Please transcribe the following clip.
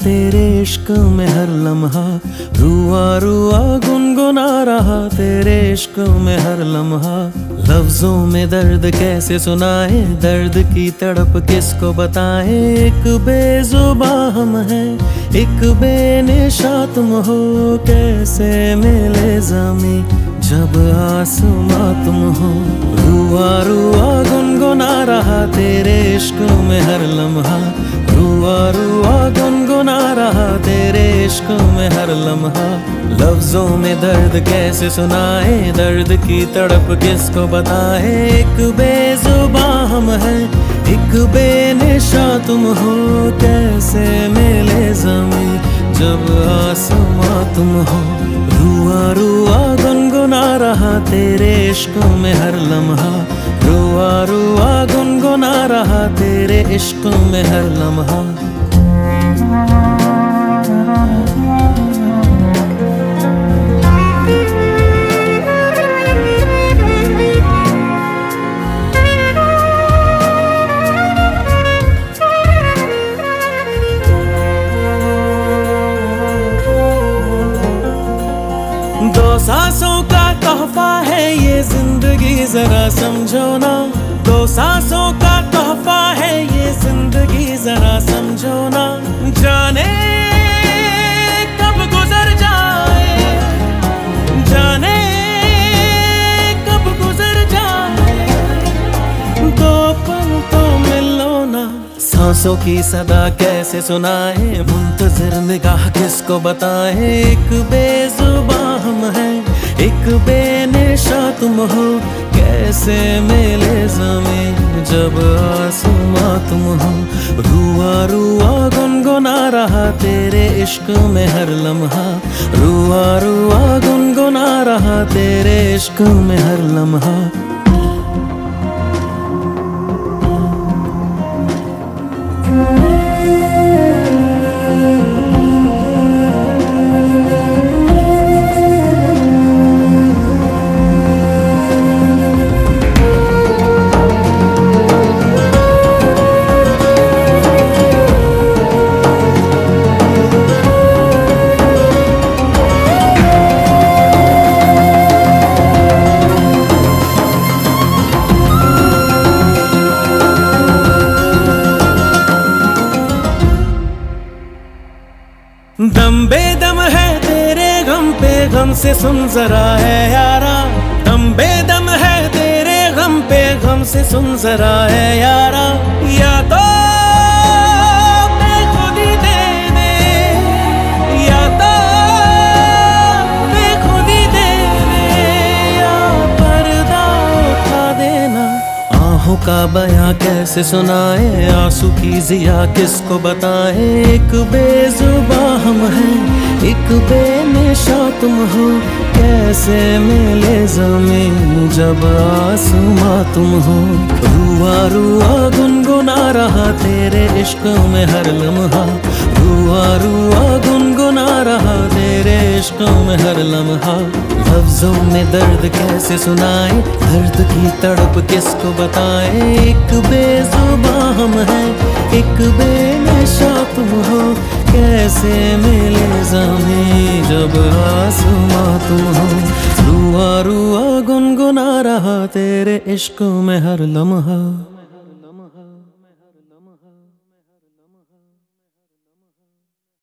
तेरे इश्क में हर लम्हा, रुआ रुआ गुनगुना रहा तेरे इश्क में हर लम्हा। लफ्जों में दर्द कैसे सुनाए, दर्द की तड़प किसको बताए। एक बेजुबां हम हैं, एक बेनिशां तुम हो, कैसे मिले ज़मीं जब आसमां तुम हो। रुआ रुआ गुनगुना रहा तेरे इश्क में हर लम्हा, रुआ रुआ गुनगुना रहा तेरे इश्क में हर लम्हा। लफ्जों में दर्द कैसे सुनाए, दर्द की तड़प किसको बताए। एक बेजुबां हम हैं, एक बेनिशां तुम हो, कैसे मिले ज़मीं जब आसमां तुम हो। रुआ रुआ गुनगुना रहा तेरे इश्क में हर लम्हा, रुआ रुआ गुनगुना रहा तेरे इश्क में हर लम्हा। दो सांसों का तोहफा है ये जिंदगी जरा समझो ना, दो सांसों का तोहफा है ये जिंदगी जरा समझो ना। जाने कब गुजर जाए, जाने कब गुजर जाए, दो पल तो मिलो ना। सांसों की सदा कैसे सुनाए, मुंतजिर निगाह किसको बताए। एक बेजुबां हम हैं, एक बेनिशां तुम हो, कैसे मिले ज़मीं जब आसमां तुम हो। रुआ रुआ गुनगुना रहा तेरे इश्क में हर लम्हा, रुआ रुआ गुनगुना रहा तेरे इश्क में हर लम्हा। दम बेदम है तेरे गम पे, गम से सुन जरा है यारा। दम बेदम है तेरे गम पे, गम से सुन जरा है यारा। या तो बेखुदी दे दे, या तो बेखुदी दे दे, या पर्दा उठा देना। आहों का बयां कैसे सुनाए, आंसू की जिया किसको बताए। एक बेजुबां हम हैं, एक बेनिशां तुम हो, कैसे मिले ज़मीं जब आसमां तुम हो। रुआ रुआ गुनगुना रहा तेरे इश्क में हर लम्हा, रुआ रुआ गुनगुना रहा तेरे इश्क में हर लम्हा। लफ्जों में दर्द कैसे सुनाए, दर्द की तड़प किसको बताए। एक बेजुबां हम हैं, एक बेनिशां तुम हो, कैसे मिले ज़मीं जब आसमां तुम हो। रुआ रुआ गुनगुना रहा तेरे इश्क में हर लम्हा।